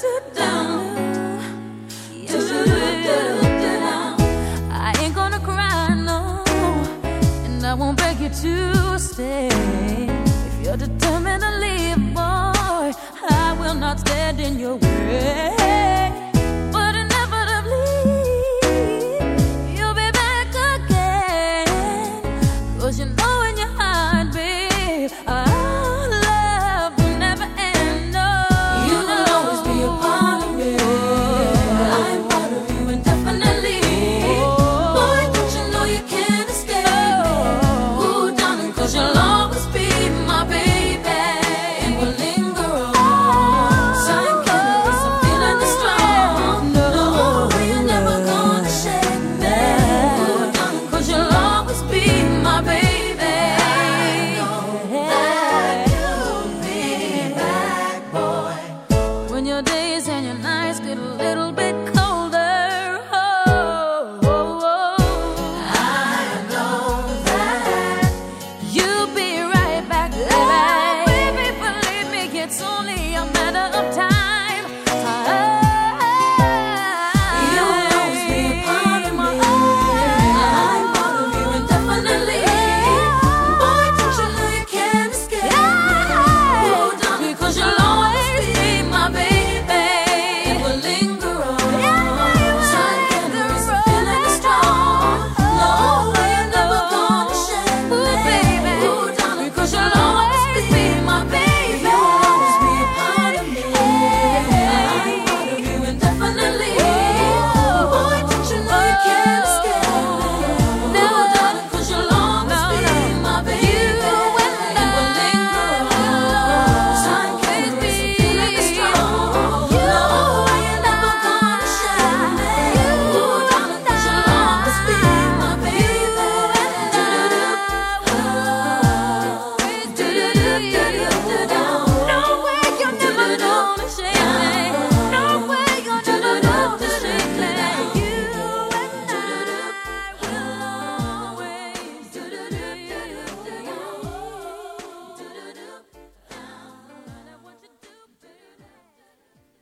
Yes, you will. I ain't gonna cry, no, and I won't beg you to stay. If you're determined to leave, boy, I will not stand in your way. But inevitably, you'll be back again. 'Cause you know in your heart, babe, our love will never end. No, You will always be a part of me. I'm part of you indefinitely. Boy, don't you know you can't escape me? Ooh, darling, 'cause you'll always be my baby. And we'll linger on. Sign killers, I'm feeling the strong. No, you're never gonna shake me. Ooh, darling, 'cause you'll always be my baby. I know that you'll be back, boy. when your days and your nights get a little bit